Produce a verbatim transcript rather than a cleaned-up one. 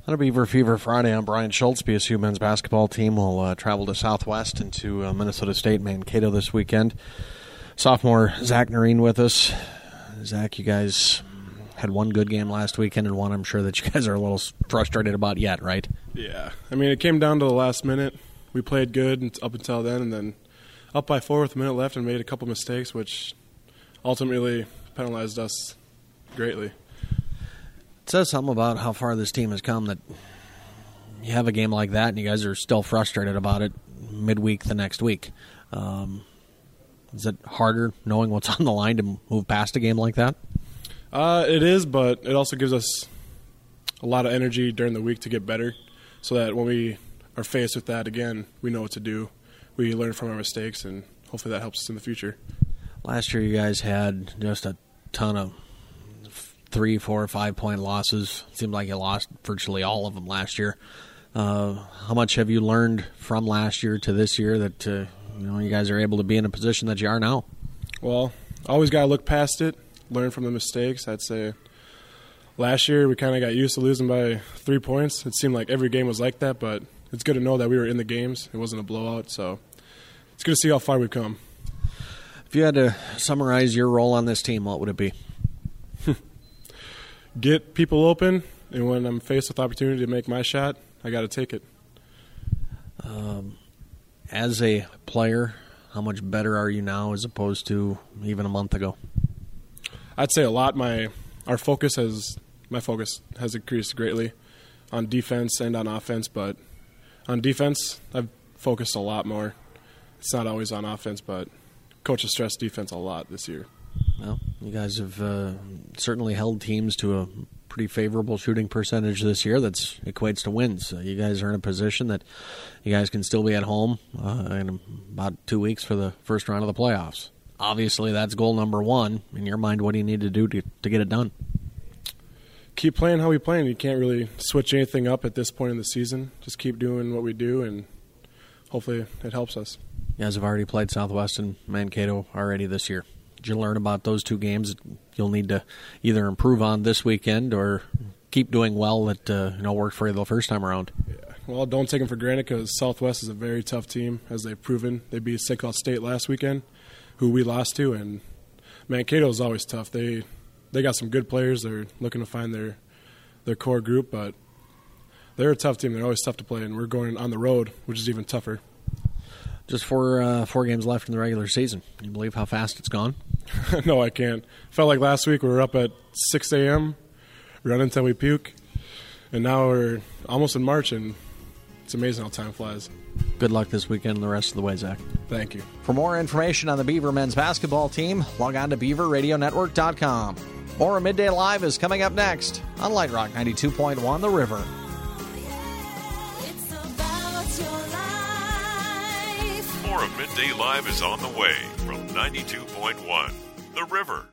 On a Beaver Fever Friday, I'm Brian Schultz. B S U men's basketball team will uh, travel to Southwest and to uh, Minnesota State, Mankato this weekend. Sophomore Zach Noreen with us. Zach, you guys had one good game last weekend and one I'm sure that you guys are a little frustrated about yet, right? Yeah. I mean, it came down to the last minute. We played good up until then, and then up by four with a minute left and made a couple mistakes, which ultimately penalized us greatly. It says something about how far this team has come that you have a game like that and you guys are still frustrated about it midweek the next week. Um, is it harder knowing what's on the line to move past a game like that? Uh, it is, but it also gives us a lot of energy during the week to get better so that when we are faced with that again, we know what to do. We learn from our mistakes, and hopefully that helps us in the future. Last year you guys had just a ton of three, four, five-point losses. It seemed like you lost virtually all of them last year. Uh, how much have you learned from last year to this year that uh, you know you guys are able to be in a position that you are now? Well, always got to look past it, learn from the mistakes. I'd say last year we kind of got used to losing by three points. It seemed like every game was like that, but it's good to know that we were in the games. It wasn't a blowout, so it's good to see how far we've come. If you had to summarize your role on this team, what would it be? Get people open, and when I'm faced with opportunity to make my shot, I got to take it. Um, as a player, how much better are you now as opposed to even a month ago? I'd say a lot. My our focus has my focus has increased greatly on defense and on offense, but on defense, I've focused a lot more. It's not always on offense, but coach has stressed defense a lot this year. Well, you guys have uh, certainly held teams to a pretty favorable shooting percentage this year that equates to wins. Uh, you guys are in a position that you guys can still be at home uh, in about two weeks for the first round of the playoffs. Obviously, that's goal number one. In your mind, what do you need to do to, to get it done? Keep playing how we play. You can't really switch anything up at this point in the season. Just keep doing what we do, and hopefully it helps us. You guys have already played Southwest and Mankato already this year. Did you learn about those two games that you'll need to either improve on this weekend or keep doing well that uh, you know worked for you the first time around? Yeah. Well, don't take them for granted because Southwest is a very tough team, as they've proven. They beat Sickle State last weekend, who we lost to, and Mankato is always tough. They they got some good players. They're looking to find their their core group, but they're a tough team. They're always tough to play, and we're going on the road, which is even tougher. Just four uh, four games left in the regular season. Can you believe how fast it's gone? No, I can't. Felt like last week we were up at six a.m., running until we puke, and now we're almost in March, and it's amazing how time flies. Good luck this weekend and the rest of the way, Zach. Thank you. For more information on the Beaver men's basketball team, log on to beaver radio network dot com. More Midday Live is coming up next on Light Rock ninety-two point one The River. More of Midday Live is on the way from ninety-two point one The River.